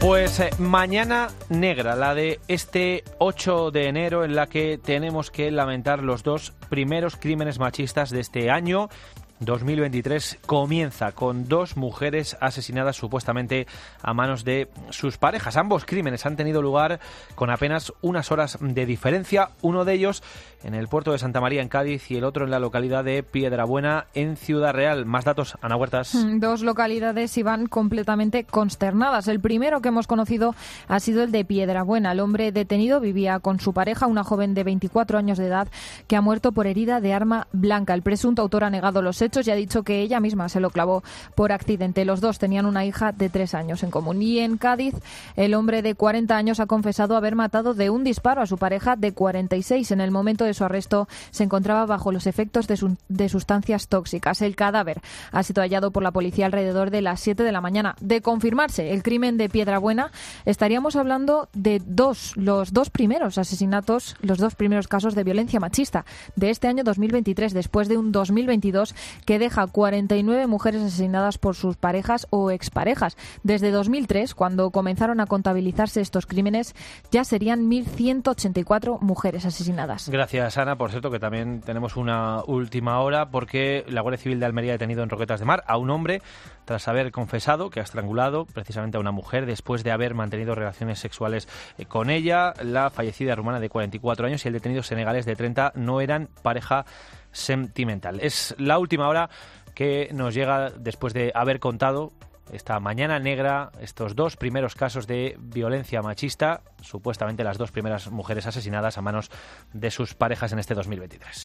Pues mañana negra, la de este 8 de enero, en la que tenemos que lamentar los dos primeros crímenes machistas de este año. 2023 comienza con dos mujeres asesinadas supuestamente a manos de sus parejas. Ambos crímenes han tenido lugar con apenas unas horas de diferencia, uno de ellos en el puerto de Santa María en Cádiz y el otro en la localidad de Piedrabuena en Ciudad Real. Más datos, Ana Huertas. Dos localidades iban completamente consternadas. El primero que hemos conocido ha sido el de Piedrabuena. El hombre detenido vivía con su pareja, una joven de 24 años de edad, que ha muerto por herida de arma blanca. El presunto autor ha negado los hechos y ha dicho que ella misma se lo clavó por accidente. Los dos tenían una hija de 3 años en común. Y en Cádiz, el hombre de 40 años ha confesado haber matado de un disparo a su pareja de 46. En el momento de su arresto se encontraba bajo los efectos de sustancias tóxicas. El cadáver ha sido hallado por la policía alrededor de las 7 de la mañana. De confirmarse el crimen de Piedrabuena, estaríamos hablando de los dos primeros asesinatos, los dos primeros casos de violencia machista de este año 2023, después de un 2022 que deja 49 mujeres asesinadas por sus parejas o exparejas. Desde 2003, cuando comenzaron a contabilizarse estos crímenes, ya serían 1.184 mujeres asesinadas. Gracias, Ana. Por cierto, que también tenemos una última hora, porque la Guardia Civil de Almería ha detenido en Roquetas de Mar a un hombre tras haber confesado que ha estrangulado precisamente a una mujer después de haber mantenido relaciones sexuales con ella. La fallecida rumana de 44 años y el detenido senegalés de 30 no eran pareja sentimental. Es la última hora que nos llega después de haber contado esta mañana negra, estos dos primeros casos de violencia machista, supuestamente las dos primeras mujeres asesinadas a manos de sus parejas en este 2023.